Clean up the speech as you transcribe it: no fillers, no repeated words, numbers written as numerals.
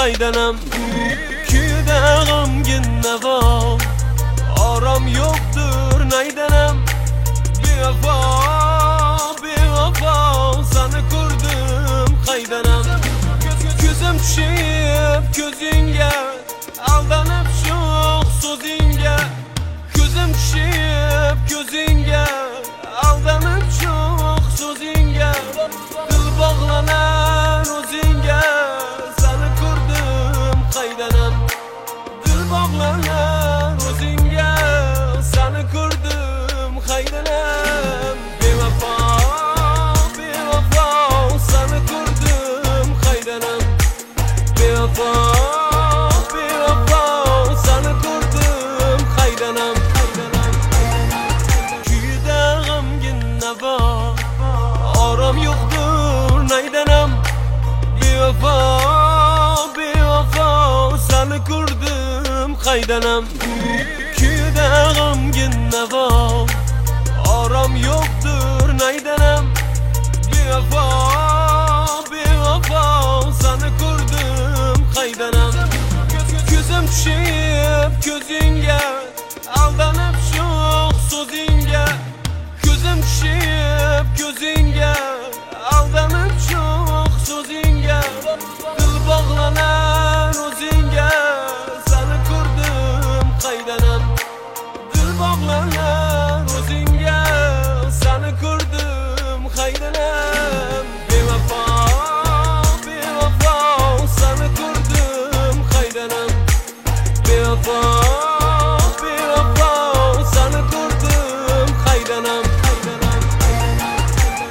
qaydanam. Kuyda g'amgin navo, orom yo'qdir naydanam. Bevafo, bevafo, seni ko'rdim qaydanam. Ko'zim tushib ko'zingga, aldanib sho'x so'zingga. Ko'zim tushib ko'zingga, aldanib sho'x so'zingga. Dil bog'lanar o'zingga, seni ko'rdim qaydanam. Dil bog'lanar o'zingga, seni ko'rdim qaydanam. Bevafo, bevafo, seni ko'rdim qaydanam. Bevafo, bevafo, seni ko'rdim qaydanam. Kuyda g'amgin navo, orom yo'qdir naydanam. Bevafo, bevafo, seni ko'rdim qaydanam. Kuyda g'amgin navo, orom yo'qdir naydanam. Bevafo, bevafo, seni ko'rdim qaydanam. Ko'zim tushib ko'zingga, aldanib sho'x so'zingga. Ko'zim tushib ko'zingga, aldanib sho'x so'zingga. Dil bog'lanar o'zingga, seni ko'rdim qaydanam. Dil bog'lanar